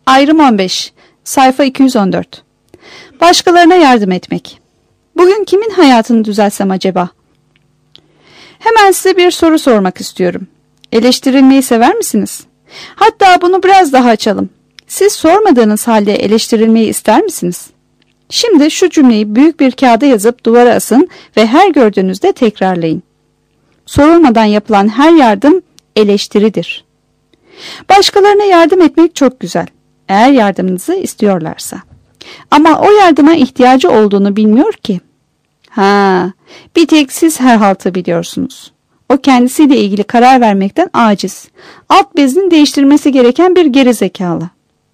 Ayrım 15. Sayfa 214. Başkalarına yardım etmek. Bugün kimin hayatını düzeltsem acaba? Hemen size bir soru sormak istiyorum. Eleştirilmeyi sever misiniz? Hatta bunu biraz daha açalım. Siz sormadığınız halde eleştirilmeyi ister misiniz? Şimdi şu cümleyi büyük bir kağıda yazıp duvara asın ve her gördüğünüzde tekrarlayın. Sorulmadan yapılan her yardım eleştiridir. Başkalarına yardım etmek çok güzel. Eğer yardımınızı istiyorlarsa. Ama o yardıma ihtiyacı olduğunu bilmiyor ki. Bir tek siz her haltı biliyorsunuz. O kendisiyle ilgili karar vermekten aciz. Alt bezini değiştirmesi gereken bir gerizekalı.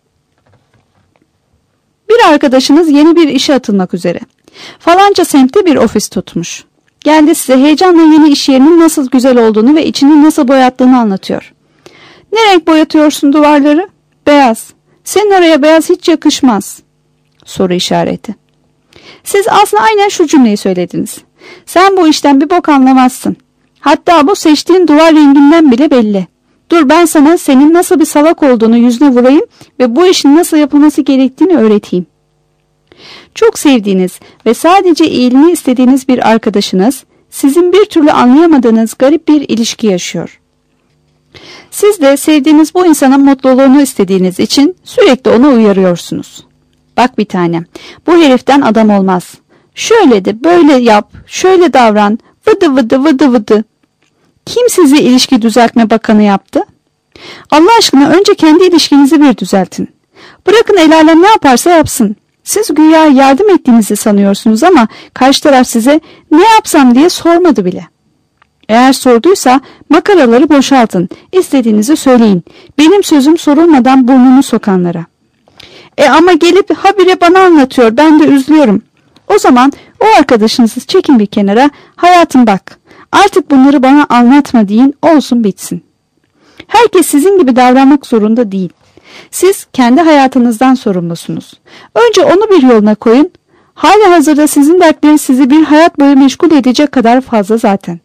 Bir arkadaşınız yeni bir işe atılmak üzere. Falanca semtte bir ofis tutmuş. Geldi size heyecanla yeni iş yerinin nasıl güzel olduğunu ve içini nasıl boyattığını anlatıyor. Ne renk boyatıyorsun duvarları? Beyaz. Senin oraya beyaz hiç yakışmaz. Soru işareti. Siz aslında aynen şu cümleyi söylediniz. Sen bu işten bir bok anlamazsın. Hatta bu seçtiğin duvar renginden bile belli. Dur ben sana senin nasıl bir salak olduğunu yüzüne vurayım ve bu işin nasıl yapılması gerektiğini öğreteyim. Çok sevdiğiniz ve sadece iyiliğini istediğiniz bir arkadaşınız sizin bir türlü anlayamadığınız garip bir ilişki yaşıyor. Siz de sevdiğiniz bu insanın mutluluğunu istediğiniz için sürekli onu uyarıyorsunuz. Bak bir tanem, bu heriften adam olmaz. Şöyle de böyle yap, şöyle davran, vıdı vıdı vıdı vıdı. Kim sizi ilişki düzeltme bakanı yaptı? Allah aşkına önce kendi ilişkinizi bir düzeltin. Bırakın el alem ne yaparsa yapsın. Siz güya yardım ettiğinizi sanıyorsunuz ama karşı taraf size ne yapsam diye sormadı bile. Eğer sorduysa makaraları boşaltın, istediğinizi söyleyin. Benim sözüm sorulmadan burnunu sokanlara. Ama gelip habire bana anlatıyor, ben de üzülüyorum. O zaman o arkadaşınızı çekin bir kenara, hayatım bak, artık bunları bana anlatma deyin, olsun bitsin. Herkes sizin gibi davranmak zorunda değil. Siz kendi hayatınızdan sorumlusunuz. Önce onu bir yoluna koyun. Hali hazırda sizin dertleriniz sizi bir hayat boyu meşgul edecek kadar fazla zaten.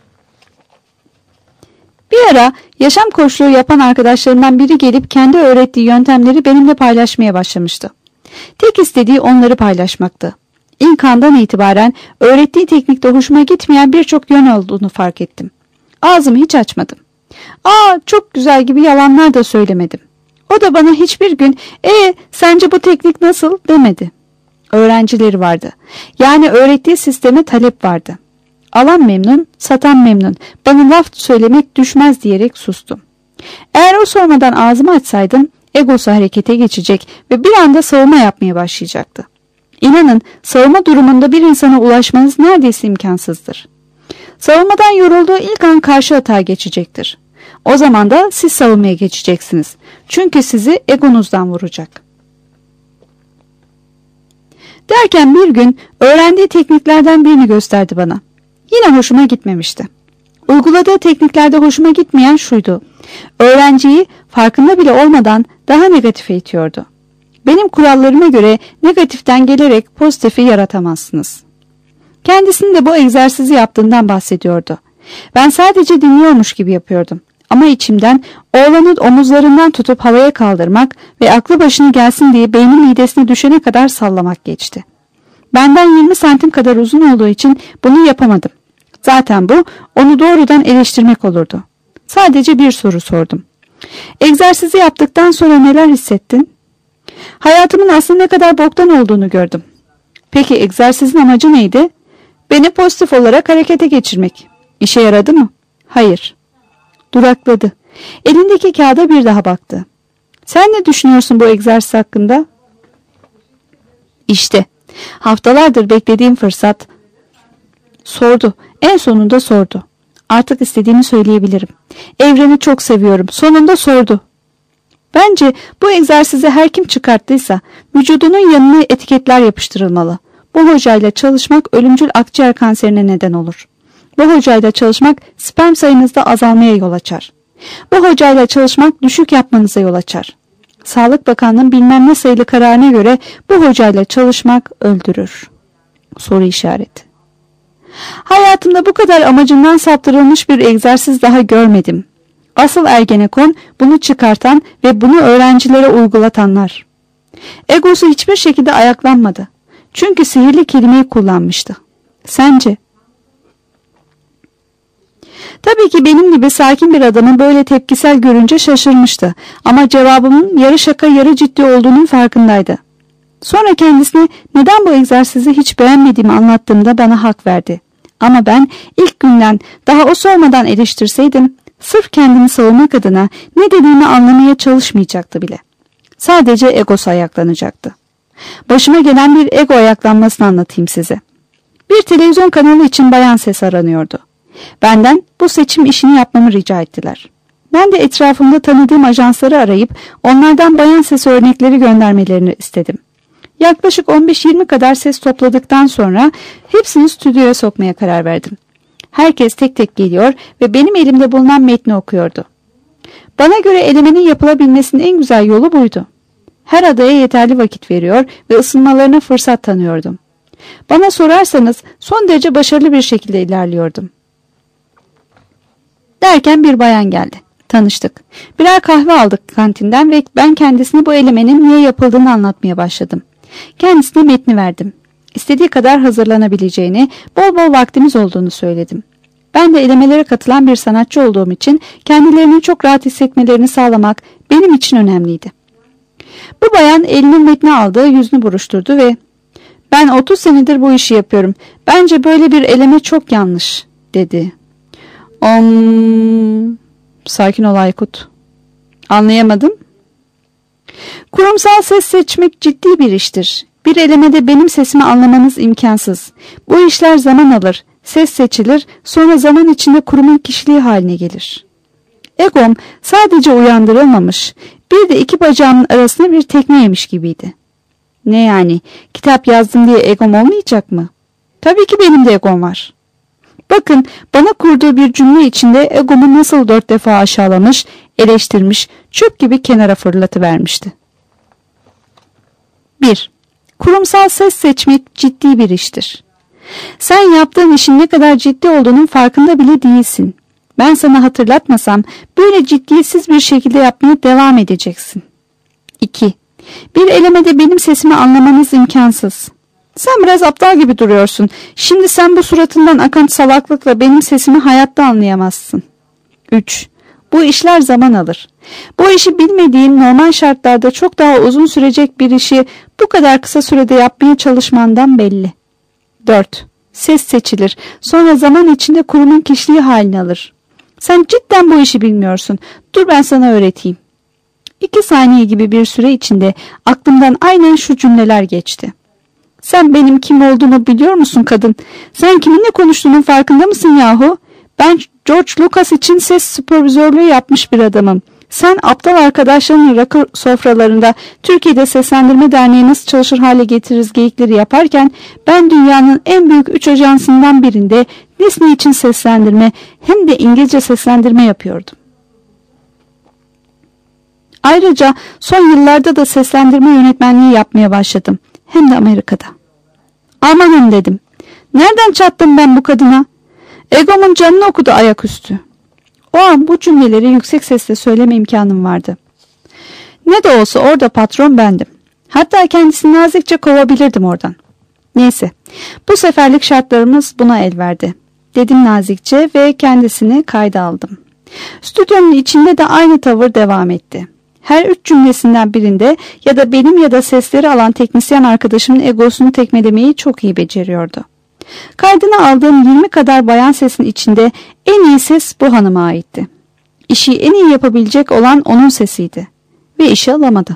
Bir ara yaşam koçluğu yapan arkadaşlarımdan biri gelip kendi öğrettiği yöntemleri benimle paylaşmaya başlamıştı. Tek istediği onları paylaşmaktı. İlk andan itibaren öğrettiği teknikte hoşuma gitmeyen birçok yön olduğunu fark ettim. Ağzımı hiç açmadım. Çok güzel gibi yalanlar da söylemedim. O da bana hiçbir gün sence bu teknik nasıl demedi. Öğrencileri vardı. Yani öğrettiği sisteme talep vardı. Alan memnun, satan memnun. Bana laf söylemek düşmez diyerek sustum. Eğer o sormadan ağzımı açsaydım egosu harekete geçecek ve bir anda savunma yapmaya başlayacaktı. İnanın savunma durumunda bir insana ulaşmanız neredeyse imkansızdır. Savunmadan yorulduğu ilk an karşı atağa geçecektir. O zaman da siz savunmaya geçeceksiniz. Çünkü sizi egonuzdan vuracak. Derken bir gün öğrendiği tekniklerden birini gösterdi bana. Yine hoşuma gitmemişti. Uyguladığı tekniklerde hoşuma gitmeyen şuydu. Öğrenciyi farkında bile olmadan daha negatife itiyordu. Benim kurallarıma göre negatiften gelerek pozitifi yaratamazsınız. Kendisinin de bu egzersizi yaptığından bahsediyordu. Ben sadece dinliyormuş gibi yapıyordum. Ama içimden oğlanı omuzlarından tutup havaya kaldırmak ve aklı başına gelsin diye beynin midesine düşene kadar sallamak geçti. Benden 20 santim kadar uzun olduğu için bunu yapamadım. Zaten bu onu doğrudan eleştirmek olurdu. Sadece bir soru sordum. Egzersizi yaptıktan sonra neler hissettin? Hayatımın aslında ne kadar boktan olduğunu gördüm. Peki egzersizin amacı neydi? Beni pozitif olarak harekete geçirmek. İşe yaradı mı? Hayır. Durakladı. Elindeki kağıda bir daha baktı. Sen ne düşünüyorsun bu egzersiz hakkında? İşte haftalardır beklediğim fırsat. Sordu. En sonunda sordu. Artık istediğimi söyleyebilirim. Evreni çok seviyorum. Sonunda sordu. Bence bu egzersizi her kim çıkarttıysa vücudunun yanına etiketler yapıştırılmalı. Bu hocayla çalışmak ölümcül akciğer kanserine neden olur. Bu hocayla çalışmak sperm sayınızda azalmaya yol açar. Bu hocayla çalışmak düşük yapmanıza yol açar. Sağlık Bakanlığı'nın bilmem ne sayılı kararına göre bu hocayla çalışmak öldürür. Soru işareti. Hayatımda bu kadar amacından saptırılmış bir egzersiz daha görmedim. Asıl Ergenekon bunu çıkartan ve bunu öğrencilere uygulatanlar. Egosu hiçbir şekilde ayaklanmadı. Çünkü sihirli kelimeyi kullanmıştı. Sence? Tabii ki benim gibi sakin bir adamı böyle tepkisel görünce şaşırmıştı. Ama cevabımın yarı şaka yarı ciddi olduğunun farkındaydı. Sonra kendisine neden bu egzersizi hiç beğenmediğimi anlattığımda bana hak verdi. Ama ben ilk günden daha o sormadan eleştirseydim, sırf kendini savunmak adına ne dediğimi anlamaya çalışmayacaktı bile. Sadece egosu ayaklanacaktı. Başıma gelen bir ego ayaklanmasını anlatayım size. Bir televizyon kanalı için bayan ses aranıyordu. Benden bu seçim işini yapmamı rica ettiler. Ben de etrafımda tanıdığım ajansları arayıp onlardan bayan sesi örnekleri göndermelerini istedim. Yaklaşık 15-20 kadar ses topladıktan sonra hepsini stüdyoya sokmaya karar verdim. Herkes tek tek geliyor ve benim elimde bulunan metni okuyordu. Bana göre elemenin yapılabilmesinin en güzel yolu buydu. Her adaya yeterli vakit veriyor ve ısınmalarına fırsat tanıyordum. Bana sorarsanız son derece başarılı bir şekilde ilerliyordum. Derken bir bayan geldi. Tanıştık. Birer kahve aldık kantinden ve ben kendisine bu elemenin niye yapıldığını anlatmaya başladım. Kendisine metni verdim. İstediği kadar hazırlanabileceğini, bol bol vaktimiz olduğunu söyledim. Ben de elemelere katılan bir sanatçı olduğum için kendilerini çok rahat hissetmelerini sağlamak benim için önemliydi. Bu bayan elinin metni aldı, yüzünü buruşturdu ve "Ben 30 senedir bu işi yapıyorum. Bence böyle bir eleme çok yanlış," dedi. Sakin ol Aykut. Anlayamadım. Kurumsal ses seçmek ciddi bir iştir. Bir elemede benim sesimi anlamanız imkansız. Bu işler zaman alır. Ses seçilir, sonra zaman içinde kurumun kişiliği haline gelir. Egom sadece uyandırılmamış, bir de iki bacağımın arasına bir tekme yemiş gibiydi. Ne yani? Kitap yazdım diye egom olmayacak mı? Tabii ki benim de egom var. Bakın, bana kurduğu bir cümle içinde egomu nasıl 4 defa aşağılamış, eleştirmiş, çöp gibi kenara fırlatıvermişti. 1. Kurumsal ses seçmek ciddi bir iştir. Sen yaptığın işin ne kadar ciddi olduğunun farkında bile değilsin. Ben sana hatırlatmasam böyle ciddiyetsiz bir şekilde yapmaya devam edeceksin. 2. Bir elemede benim sesimi anlamanız imkansız. Sen biraz aptal gibi duruyorsun. Şimdi sen bu suratından akan salaklıkla benim sesimi hayatta anlayamazsın. 3. Bu işler zaman alır. Bu işi bilmediğin normal şartlarda çok daha uzun sürecek bir işi bu kadar kısa sürede yapmaya çalışmandan belli. 4. Ses seçilir. Sonra zaman içinde kurumun kişiliği halini alır. Sen cidden bu işi bilmiyorsun. Dur ben sana öğreteyim. 2 saniye gibi bir süre içinde aklımdan aynen şu cümleler geçti. Sen benim kim olduğumu biliyor musun kadın? Sen kiminle konuştuğunun farkında mısın yahu? Ben George Lucas için ses süpürvizörlüğü yapmış bir adamım. Sen aptal arkadaşlarının rakı sofralarında Türkiye'de Seslendirme Derneği nasıl çalışır hale getiririz geyikleri yaparken ben dünyanın en büyük 3 ajansından birinde Disney için seslendirme hem de İngilizce seslendirme yapıyordum. Ayrıca son yıllarda da seslendirme yönetmenliği yapmaya başladım. Hem de Amerika'da. Amanın dedim. Nereden çattım ben bu kadına? Egomun canını okudu ayaküstü. O an bu cümleleri yüksek sesle söyleme imkanım vardı. Ne de olsa orada patron bendim. Hatta kendisini nazikçe kovabilirdim oradan. Neyse, bu seferlik şartlarımız buna el verdi. Dedim nazikçe ve kendisini kayda aldım. Stüdyonun içinde de aynı tavır devam etti. Her 3 cümlesinden birinde ya da benim ya da sesleri alan teknisyen arkadaşımın egosunu tekmelemeyi çok iyi beceriyordu. Kaydını aldığım 20 kadar bayan sesin içinde en iyi ses bu hanıma aitti. İşi en iyi yapabilecek olan onun sesiydi. Ve işi alamadı.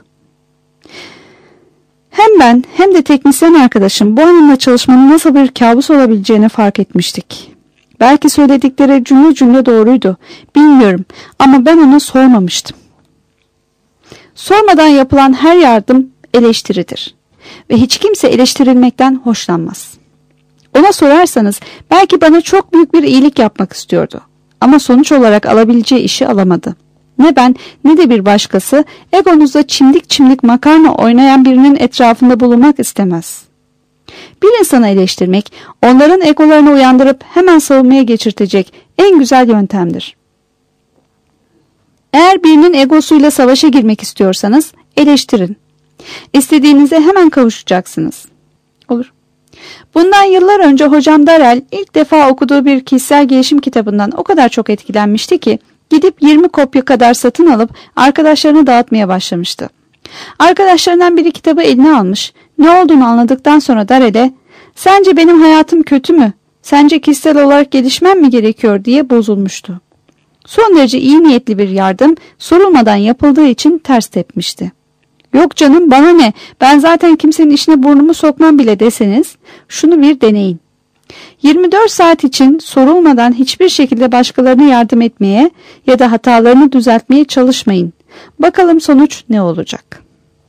Hem ben hem de teknisyen arkadaşım bu hanımla çalışmanın nasıl bir kabus olabileceğini fark etmiştik. Belki söyledikleri cümle cümle doğruydu. Bilmiyorum ama ben ona sormamıştım. Sormadan yapılan her yardım eleştiridir. Ve hiç kimse eleştirilmekten hoşlanmaz. Ona sorarsanız belki bana çok büyük bir iyilik yapmak istiyordu. Ama sonuç olarak alabileceği işi alamadı. Ne ben ne de bir başkası egonuzda çimdik çimdik makarna oynayan birinin etrafında bulunmak istemez. Bir insanı eleştirmek, onların egolarını uyandırıp hemen savunmaya geçirtecek en güzel yöntemdir. Eğer birinin egosuyla savaşa girmek istiyorsanız eleştirin. İstediğinize hemen kavuşacaksınız. Olur. Bundan yıllar önce hocam Darrell ilk defa okuduğu bir kişisel gelişim kitabından o kadar çok etkilenmişti ki gidip 20 kopya kadar satın alıp arkadaşlarına dağıtmaya başlamıştı. Arkadaşlarından biri kitabı eline almış, ne olduğunu anladıktan sonra Darrell'e "Sence benim hayatım kötü mü? Sence kişisel olarak gelişmem mi gerekiyor?" diye bozulmuştu. Son derece iyi niyetli bir yardım sorulmadan yapıldığı için ters tepmişti. "Yok canım, bana ne, ben zaten kimsenin işine burnumu sokmam bile" deseniz şunu bir deneyin. 24 saat için sorulmadan hiçbir şekilde başkalarına yardım etmeye ya da hatalarını düzeltmeye çalışmayın. Bakalım sonuç ne olacak?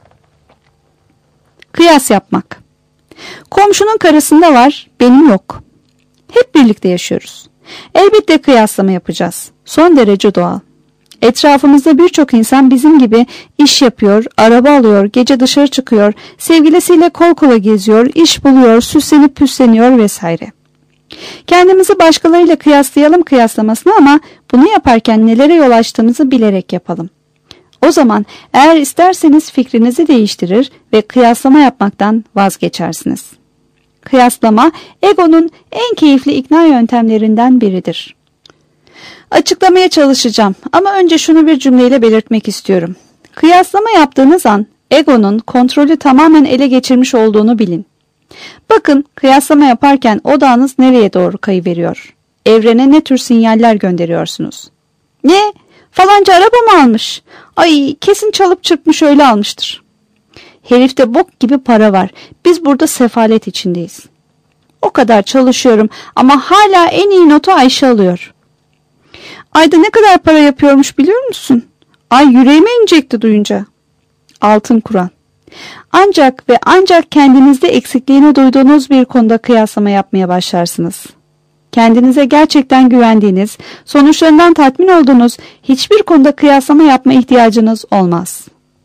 Kıyas yapmak. Komşunun karısında var, benim yok. Hep birlikte yaşıyoruz. Elbette kıyaslama yapacağız. Son derece doğal. Etrafımızda birçok insan bizim gibi iş yapıyor, araba alıyor, gece dışarı çıkıyor, sevgilisiyle kol kola geziyor, iş buluyor, süslenip püsleniyor vesaire. Kendimizi başkalarıyla kıyaslayalım kıyaslamasına ama bunu yaparken nelere yol açtığımızı bilerek yapalım. O zaman eğer isterseniz fikrinizi değiştirir ve kıyaslama yapmaktan vazgeçersiniz. Kıyaslama egonun en keyifli ikna yöntemlerinden biridir. Açıklamaya çalışacağım ama önce şunu bir cümleyle belirtmek istiyorum. Kıyaslama yaptığınız an egonun kontrolü tamamen ele geçirmiş olduğunu bilin. Bakın, kıyaslama yaparken odağınız nereye doğru kayıveriyor? Evrene ne tür sinyaller gönderiyorsunuz? Ne? Falanca araba mı almış? Ay, kesin çalıp çırpmış, öyle almıştır. Herifte bok gibi para var. Biz burada sefalet içindeyiz. O kadar çalışıyorum ama hala en iyi notu Ayşe alıyor. Ayda ne kadar para yapıyormuş biliyor musun? Ay, yüreğime inecekti duyunca. Altın Kur'an. Ancak ve ancak kendinizde eksikliğini duyduğunuz bir konuda kıyaslama yapmaya başlarsınız. Kendinize gerçekten güvendiğiniz, sonuçlarından tatmin olduğunuz hiçbir konuda kıyaslama yapma ihtiyacınız olmaz.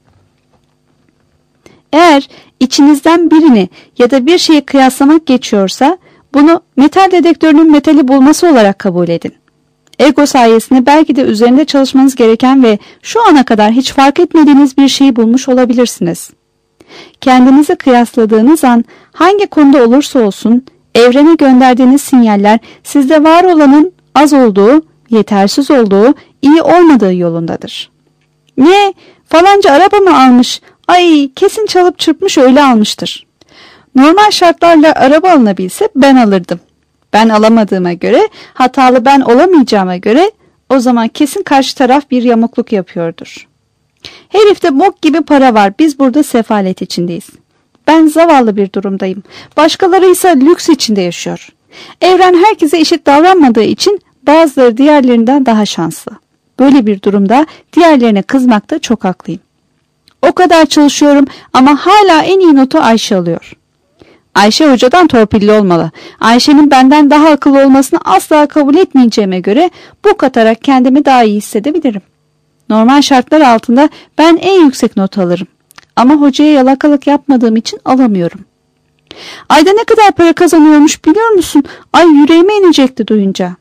Eğer içinizden birini ya da bir şeyi kıyaslamak geçiyorsa bunu metal dedektörünün metali bulması olarak kabul edin. Ego sayesinde belki de üzerinde çalışmanız gereken ve şu ana kadar hiç fark etmediğiniz bir şeyi bulmuş olabilirsiniz. Kendinizi kıyasladığınız an hangi konuda olursa olsun evrene gönderdiğiniz sinyaller sizde var olanın az olduğu, yetersiz olduğu, iyi olmadığı yolundadır. Ne? Falanca araba mı almış? Ay, kesin çalıp çırpmış, öyle almıştır. Normal şartlarla araba alınabilse ben alırdım. Ben alamadığıma göre, hatalı ben olamayacağıma göre o zaman kesin karşı taraf bir yamukluk yapıyordur. Herifte bok gibi para var, biz burada sefalet içindeyiz. Ben zavallı bir durumdayım. Başkaları ise lüks içinde yaşıyor. Evren herkese eşit davranmadığı için bazıları diğerlerinden daha şanslı. Böyle bir durumda diğerlerine kızmakta çok haklıyım. O kadar çalışıyorum ama hala en iyi notu Ayşe alıyor. Ayşe hocadan torpilli olmalı. Ayşe'nin benden daha akıllı olmasını asla kabul etmeyeceğime göre bu katarak kendimi daha iyi hissedebilirim. Normal şartlar altında ben en yüksek not alırım. Ama hocaya yalakalık yapmadığım için alamıyorum. Ayda ne kadar para kazanıyormuş biliyor musun? Ay, yüreğime inecekti duyunca.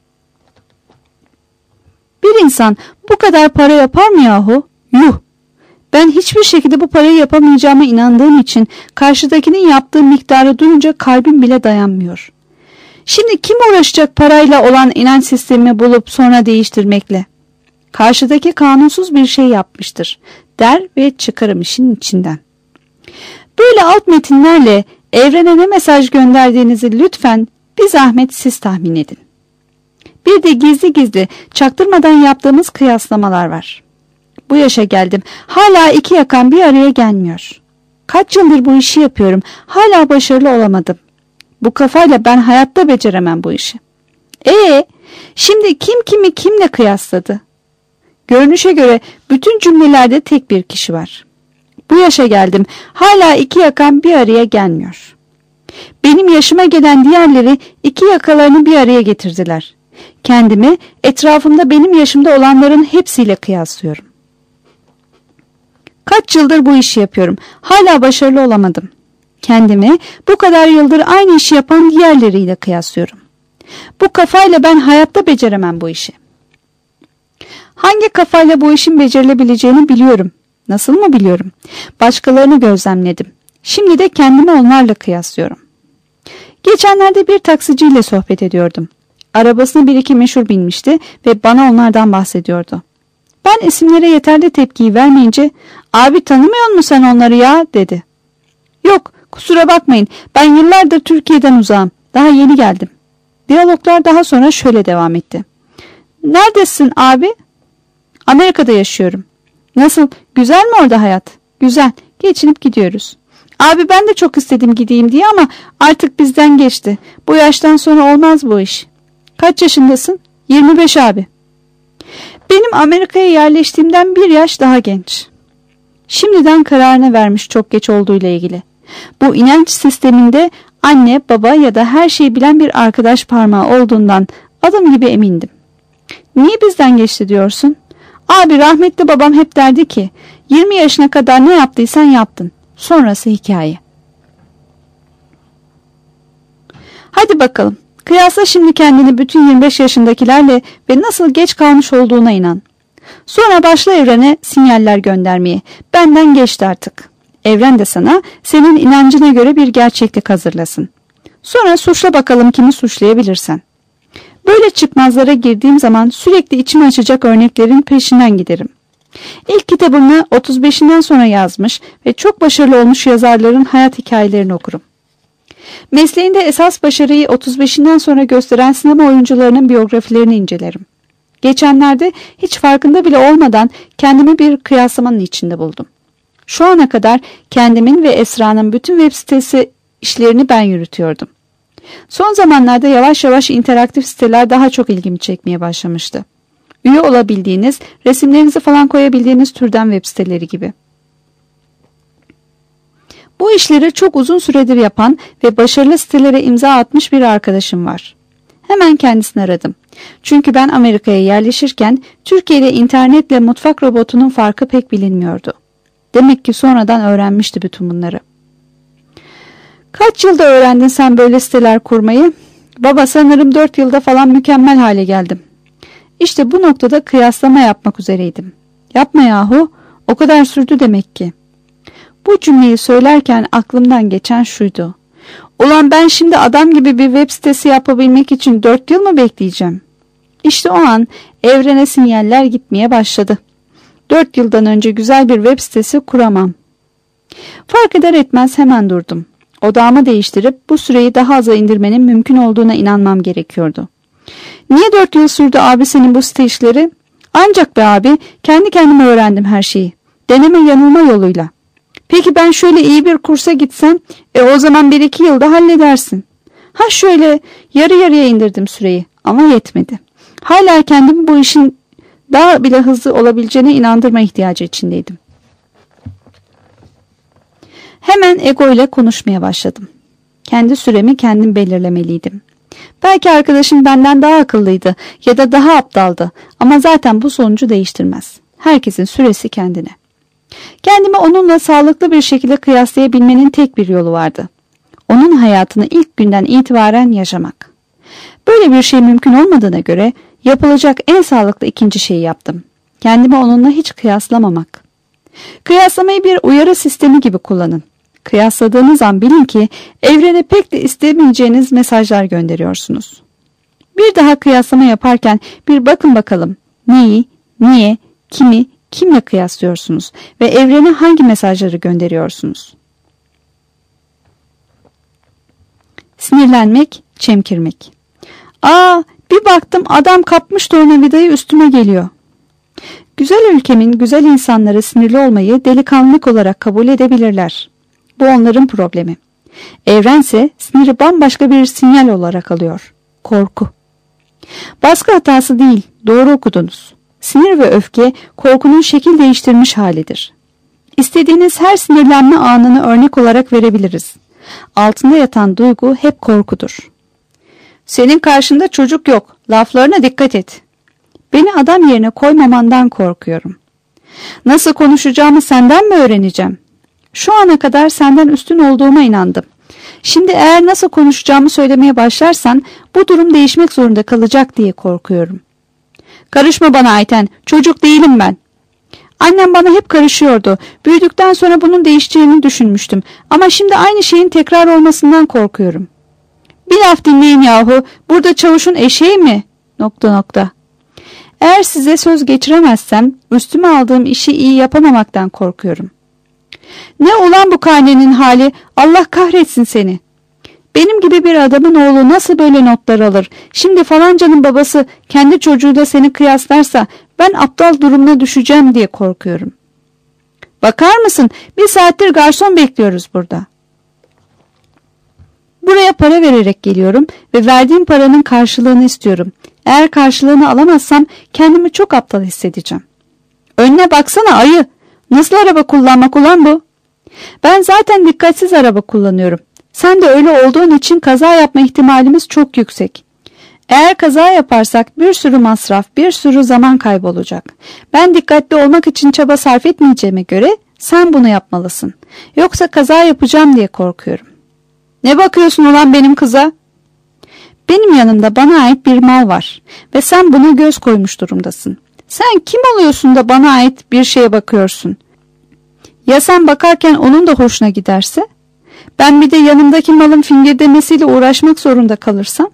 Bir insan bu kadar para yapar mı yahu? Yuh! Ben hiçbir şekilde bu parayı yapamayacağıma inandığım için karşıdakinin yaptığı miktarı duyunca kalbim bile dayanmıyor. Şimdi kim uğraşacak parayla olan inanç sistemimi bulup sonra değiştirmekle? Karşıdaki kanunsuz bir şey yapmıştır der ve çıkarım işin içinden. Böyle alt metinlerle evrene ne mesaj gönderdiğinizi lütfen bir zahmet siz tahmin edin. Bir de gizli gizli çaktırmadan yaptığımız kıyaslamalar var. Bu yaşa geldim, hala iki yakan bir araya gelmiyor. Kaç yıldır bu işi yapıyorum, hala başarılı olamadım. Bu kafayla ben hayatta beceremem bu işi. Şimdi kim kimi kimle kıyasladı? Görünüşe göre bütün cümlelerde tek bir kişi var. Bu yaşa geldim, hala iki yakan bir araya gelmiyor. Benim yaşıma gelen diğerleri iki yakalarını bir araya getirdiler. Kendimi etrafımda benim yaşımda olanların hepsiyle kıyaslıyorum. Kaç yıldır bu işi yapıyorum, hala başarılı olamadım. Kendimi bu kadar yıldır aynı işi yapan diğerleriyle kıyaslıyorum. Bu kafayla ben hayatta beceremem bu işi. Hangi kafayla bu işin becerilebileceğini biliyorum. Nasıl mı biliyorum? Başkalarını gözlemledim. Şimdi de kendimi onlarla kıyaslıyorum. Geçenlerde bir taksiciyle sohbet ediyordum. Arabasına bir iki meşhur binmişti ve bana onlardan bahsediyordu. Ben isimlere yeterli tepkiyi vermeyince "Abi tanımıyor musun sen onları ya?" dedi. "Yok, kusura bakmayın, ben yıllardır Türkiye'den uzağım. Daha yeni geldim." Diyaloglar daha sonra şöyle devam etti. "Neredesin abi?" "Amerika'da yaşıyorum." "Nasıl, güzel mi orada hayat?" "Güzel, geçinip gidiyoruz." "Abi ben de çok istedim gideyim diye ama artık bizden geçti. Bu yaştan sonra olmaz bu iş." "Kaç yaşındasın?" "25 abi." "Benim Amerika'ya yerleştiğimden bir yaş daha genç." Şimdiden kararını vermiş çok geç olduğuyla ilgili. Bu inanç sisteminde anne, baba ya da her şeyi bilen bir arkadaş parmağı olduğundan adım gibi emindim. "Niye bizden geçti diyorsun?" "Abi rahmetli babam hep derdi ki 20 yaşına kadar ne yaptıysan yaptın. Sonrası hikaye." Hadi bakalım. Kıyasla şimdi kendini bütün 25 yaşındakilerle ve nasıl geç kalmış olduğuna inan. Sonra başla evrene sinyaller göndermeye. Benden geçti artık. Evren de sana senin inancına göre bir gerçeklik hazırlasın. Sonra suçla bakalım kimi suçlayabilirsen. Böyle çıkmazlara girdiğim zaman sürekli içimi açacak örneklerin peşinden giderim. İlk kitabımı 35'inden sonra yazmış ve çok başarılı olmuş yazarların hayat hikayelerini okurum. Mesleğinde esas başarıyı 35'inden sonra gösteren sinema oyuncularının biyografilerini incelerim. Geçenlerde hiç farkında bile olmadan kendimi bir kıyaslamanın içinde buldum. Şu ana kadar kendimin ve Esra'nın bütün web sitesi işlerini ben yürütüyordum. Son zamanlarda yavaş yavaş interaktif siteler daha çok ilgimi çekmeye başlamıştı. Üye olabildiğiniz, resimlerinizi falan koyabildiğiniz türden web siteleri gibi. Bu işleri çok uzun süredir yapan ve başarılı sitelere imza atmış bir arkadaşım var. Hemen kendisini aradım. Çünkü ben Amerika'ya yerleşirken Türkiye'de internetle mutfak robotunun farkı pek bilinmiyordu. Demek ki sonradan öğrenmişti bütün bunları. "Kaç yılda öğrendin sen böyle siteler kurmayı?" "Baba sanırım 4 yılda falan mükemmel hale geldim." İşte bu noktada kıyaslama yapmak üzereydim. "Yapma yahu, o kadar sürdü demek ki." Bu cümleyi söylerken aklımdan geçen şuydu. Ulan ben şimdi adam gibi bir web sitesi yapabilmek için 4 yıl mı bekleyeceğim? İşte o an evrene sinyaller gitmeye başladı. 4 yıldan önce güzel bir web sitesi kuramam. Fark eder etmez hemen durdum. Odağımı değiştirip bu süreyi daha aza indirmenin mümkün olduğuna inanmam gerekiyordu. "Niye 4 yıl sürdü abi senin bu site işleri?" "Ancak be abi, kendi kendime öğrendim her şeyi. Deneme yanılma yoluyla." "Peki ben şöyle iyi bir kursa gitsem, o zaman 1-2 yılda halledersin." "Ha şöyle yarı yarıya indirdim süreyi ama yetmedi. Hala kendimi bu işin daha bile hızlı olabileceğine inandırma ihtiyacı içindeydim." Hemen ego ile konuşmaya başladım. Kendi süremi kendim belirlemeliydim. Belki arkadaşım benden daha akıllıydı ya da daha aptaldı ama zaten bu sonucu değiştirmez. Herkesin süresi kendine. Kendimi onunla sağlıklı bir şekilde kıyaslayabilmenin tek bir yolu vardı. Onun hayatını ilk günden itibaren yaşamak. Böyle bir şey mümkün olmadığına göre yapılacak en sağlıklı ikinci şeyi yaptım. Kendimi onunla hiç kıyaslamamak. Kıyaslamayı bir uyarı sistemi gibi kullanın. Kıyasladığınız an bilin ki evrene pek de istemeyeceğiniz mesajlar gönderiyorsunuz. Bir daha kıyaslama yaparken bir bakın bakalım neyi, niye, kimi, kimle kıyaslıyorsunuz ve evrene hangi mesajları gönderiyorsunuz? Sinirlenmek, çemkirmek. Bir baktım adam kapmış tornavidayı üstüme geliyor. Güzel ülkemin güzel insanları sinirli olmayı delikanlılık olarak kabul edebilirler. Bu onların problemi. Evrense siniri bambaşka bir sinyal olarak alıyor. Korku. Baskı hatası değil, doğru okudunuz. Sinir ve öfke korkunun şekil değiştirmiş halidir. İstediğiniz her sinirlenme anını örnek olarak verebiliriz. Altında yatan duygu hep korkudur. "Senin karşında çocuk yok, laflarına dikkat et." Beni adam yerine koymamandan korkuyorum. Nasıl konuşacağımı senden mi öğreneceğim? Şu ana kadar senden üstün olduğuma inandım. Şimdi eğer nasıl konuşacağımı söylemeye başlarsan bu durum değişmek zorunda kalacak diye korkuyorum. Karışma bana Ayten, çocuk değilim ben. Annem bana hep karışıyordu. Büyüdükten sonra bunun değişeceğini düşünmüştüm. Ama şimdi aynı şeyin tekrar olmasından korkuyorum. Bir laf dinleyin yahu, burada çavuşun eşeği mi? ... Eğer size söz geçiremezsem üstüme aldığım işi iyi yapamamaktan korkuyorum. Ne ulan bu karnenin hali, Allah kahretsin seni. Benim gibi bir adamın oğlu nasıl böyle notlar alır? Şimdi falancanın babası kendi çocuğuyla seni kıyaslarsa ben aptal durumuna düşeceğim diye korkuyorum. Bakar mısın? 1 saattir garson bekliyoruz burada. Buraya para vererek geliyorum ve verdiğim paranın karşılığını istiyorum. Eğer karşılığını alamazsam kendimi çok aptal hissedeceğim. Önüne baksana ayı. Nasıl araba kullanmak ulan bu? Ben zaten dikkatsiz araba kullanıyorum. Sen de öyle olduğun için kaza yapma ihtimalimiz çok yüksek. Eğer kaza yaparsak bir sürü masraf, bir sürü zaman kaybolacak. Ben dikkatli olmak için çaba sarf etmeyeceğime göre sen bunu yapmalısın. Yoksa kaza yapacağım diye korkuyorum. Ne bakıyorsun ulan benim kıza? Benim yanımda bana ait bir mal var ve sen buna göz koymuş durumdasın. Sen kim oluyorsun da bana ait bir şeye bakıyorsun? Ya sen bakarken onun da hoşuna giderse? Ben bir de yanımdaki malın fingirdemesiyle uğraşmak zorunda kalırsam?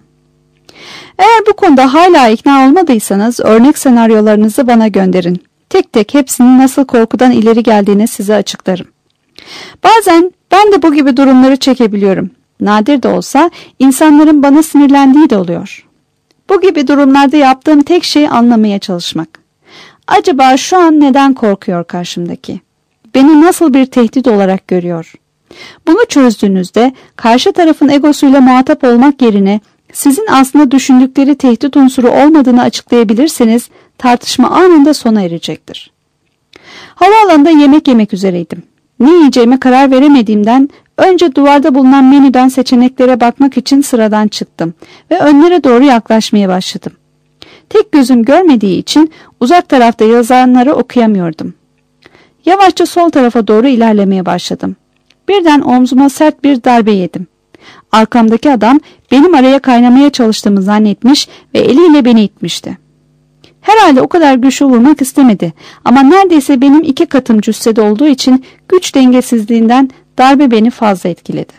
Eğer bu konuda hala ikna olmadıysanız örnek senaryolarınızı bana gönderin. Tek tek hepsinin nasıl korkudan ileri geldiğini size açıklarım. Bazen ben de bu gibi durumları çekebiliyorum. Nadir de olsa insanların bana sinirlendiği de oluyor. Bu gibi durumlarda yaptığım tek şey anlamaya çalışmak. Acaba şu an neden korkuyor karşımdaki? Beni nasıl bir tehdit olarak görüyor? Bunu çözdüğünüzde karşı tarafın egosuyla muhatap olmak yerine sizin aslında düşündükleri tehdit unsuru olmadığını açıklayabilirseniz tartışma anında sona erecektir. Havaalanında yemek yemek üzereydim. Ne yiyeceğime karar veremediğimden önce duvarda bulunan menüden seçeneklere bakmak için sıradan çıktım ve önlere doğru yaklaşmaya başladım. Tek gözüm görmediği için uzak tarafta yazanları okuyamıyordum. Yavaşça sol tarafa doğru ilerlemeye başladım. Birden omzuma sert bir darbe yedim. Arkamdaki adam benim araya kaynamaya çalıştığımı zannetmiş ve eliyle beni itmişti. Herhalde o kadar güçlü vurmak istemedi ama neredeyse benim 2 katım cüssede olduğu için güç dengesizliğinden darbe beni fazla etkiledi.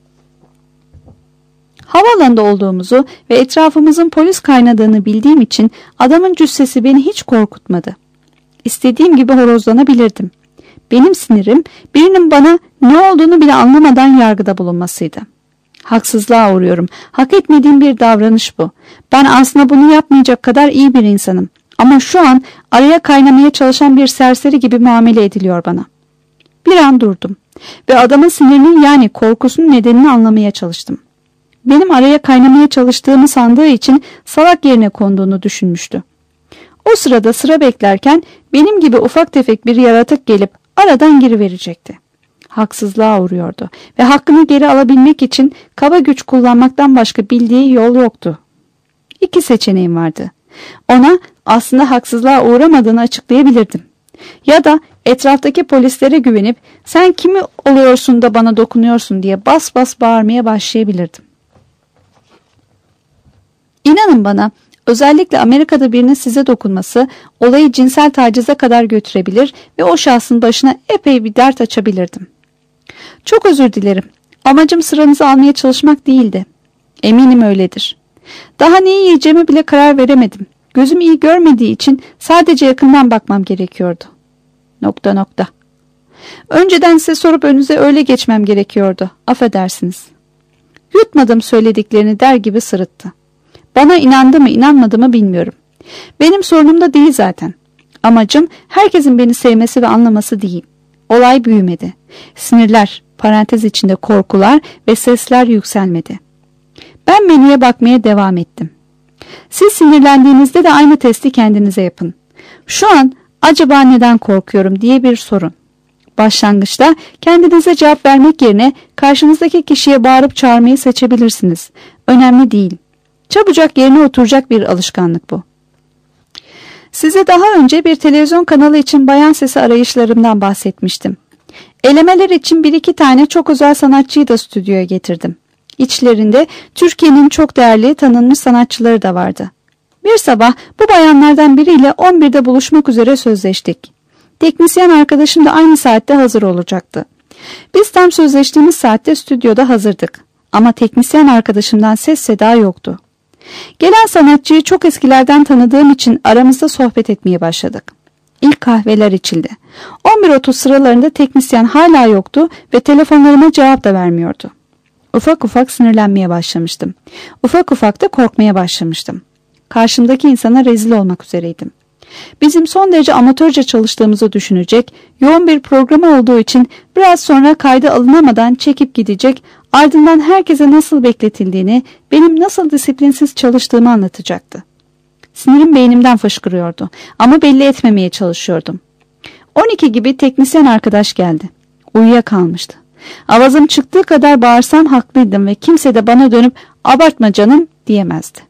Havaalanında olduğumuzu ve etrafımızın polis kaynadığını bildiğim için adamın cüssesi beni hiç korkutmadı. İstediğim gibi horozlanabilirdim. Benim sinirim birinin bana ne olduğunu bile anlamadan yargıda bulunmasıydı. Haksızlığa uğruyorum. Hak etmediğim bir davranış bu. Ben aslında bunu yapmayacak kadar iyi bir insanım. Ama şu an araya kaynamaya çalışan bir serseri gibi muamele ediliyor bana. Bir an durdum ve adamın sinirinin yani korkusunun nedenini anlamaya çalıştım. Benim araya kaynamaya çalıştığımı sandığı için salak yerine konduğunu düşünmüştü. O sırada sıra beklerken benim gibi ufak tefek bir yaratık gelip aradan giriverecekti. Haksızlığa uğruyordu ve hakkını geri alabilmek için kaba güç kullanmaktan başka bildiği yol yoktu. 2 seçeneğim vardı. Ona aslında haksızlığa uğramadığını açıklayabilirdim. Ya da etraftaki polislere güvenip sen kimi oluyorsun da bana dokunuyorsun diye bas bas bağırmaya başlayabilirdim. İnanın bana, özellikle Amerika'da birinin size dokunması olayı cinsel tacize kadar götürebilir ve o şahsın başına epey bir dert açabilirdim. Çok özür dilerim. Amacım sıranızı almaya çalışmak değildi. Eminim öyledir. Daha ne yiyeceğime bile karar veremedim. Gözüm iyi görmediği için sadece yakından bakmam gerekiyordu. ... Önceden size sorup önünüze öyle geçmem gerekiyordu. Affedersiniz. Yutmadım söylediklerini der gibi sırıttı. Bana inandı mı inanmadı mı bilmiyorum. Benim sorunum da değil zaten. Amacım herkesin beni sevmesi ve anlaması değil. Olay büyümedi. Sinirler, parantez içinde korkular ve sesler yükselmedi. Ben menüye bakmaya devam ettim. Siz sinirlendiğinizde de aynı testi kendinize yapın. Şu an acaba neden korkuyorum diye bir sorun. Başlangıçta kendinize cevap vermek yerine karşınızdaki kişiye bağırıp çağırmayı seçebilirsiniz. Önemli değil. Çabucak yerine oturacak bir alışkanlık bu. Size daha önce bir televizyon kanalı için bayan sesi arayışlarımdan bahsetmiştim. Elemeler için 1-2 tane çok özel sanatçıyı da stüdyoya getirdim. İçlerinde Türkiye'nin çok değerli tanınmış sanatçıları da vardı. Bir sabah bu bayanlardan biriyle 11'de buluşmak üzere sözleştik. Teknisyen arkadaşım da aynı saatte hazır olacaktı. Biz tam sözleştiğimiz saatte stüdyoda hazırdık. Ama teknisyen arkadaşımdan ses seda yoktu. Gelen sanatçıyı çok eskilerden tanıdığım için aramızda sohbet etmeye başladık. İlk kahveler içildi. 11.30 sıralarında teknisyen hala yoktu ve telefonlarıma cevap da vermiyordu. Ufak ufak sinirlenmeye başlamıştım. Ufak ufak da korkmaya başlamıştım. Karşımdaki insana rezil olmak üzereydim. Bizim son derece amatörce çalıştığımızı düşünecek, yoğun bir programı olduğu için biraz sonra kayda alınamadan çekip gidecek, ardından herkese nasıl bekletildiğini, benim nasıl disiplinsiz çalıştığımı anlatacaktı. Sinirim beynimden fışkırıyordu ama belli etmemeye çalışıyordum. 12 gibi teknisyen arkadaş geldi. Uyuyakalmıştı. Avazım çıktığı kadar bağırsam haklıydım ve kimse de bana dönüp "Abartma canım" diyemezdi.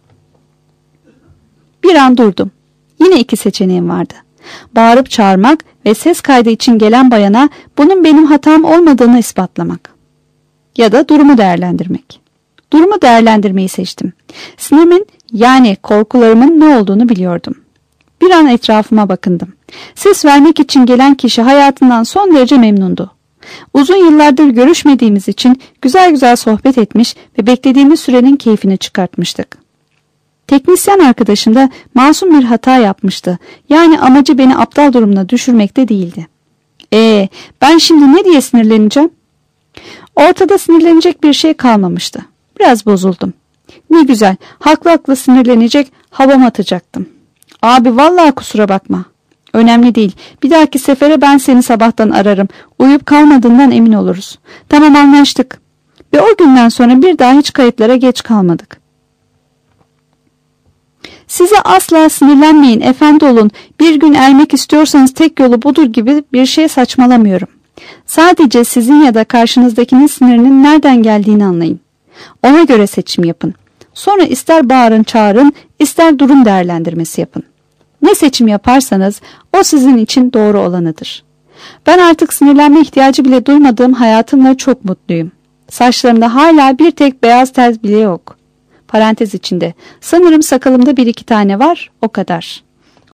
Bir an durdum. Yine 2 seçeneğim vardı. Bağırıp çağırmak ve ses kaydı için gelen bayana bunun benim hatam olmadığını ispatlamak. Ya da durumu değerlendirmek. Durumu değerlendirmeyi seçtim. Sinirimin yani korkularımın ne olduğunu biliyordum. Bir an etrafıma bakındım. Ses vermek için gelen kişi hayatından son derece memnundu. Uzun yıllardır görüşmediğimiz için güzel güzel sohbet etmiş ve beklediğimiz sürenin keyfini çıkartmıştık. Teknisyen arkadaşım da masum bir hata yapmıştı. Yani amacı beni aptal durumuna düşürmekte değildi. Ben şimdi ne diye sinirleneceğim? Ortada sinirlenecek bir şey kalmamıştı. Biraz bozuldum. Ne güzel, haklı sinirlenecek, havam atacaktım. Abi vallahi kusura bakma. Önemli değil. Bir dahaki sefere ben seni sabahtan ararım. Uyuyup kalmadığından emin oluruz. Tamam, anlaştık. Ve o günden sonra bir daha hiç kayıtlara geç kalmadık. Size asla sinirlenmeyin, efendi olun, bir gün ermek istiyorsanız tek yolu budur gibi bir şey saçmalamıyorum. Sadece sizin ya da karşınızdakinin sinirinin nereden geldiğini anlayın. Ona göre seçim yapın. Sonra ister bağırın çağırın, ister durum değerlendirmesi yapın. Ne seçim yaparsanız o sizin için doğru olanıdır. Ben artık sinirlenme ihtiyacı bile duymadığım hayatımla çok mutluyum. Saçlarımda hala bir tek beyaz tel bile yok. Parantez içinde. Sanırım sakalımda 1-2 tane var, o kadar.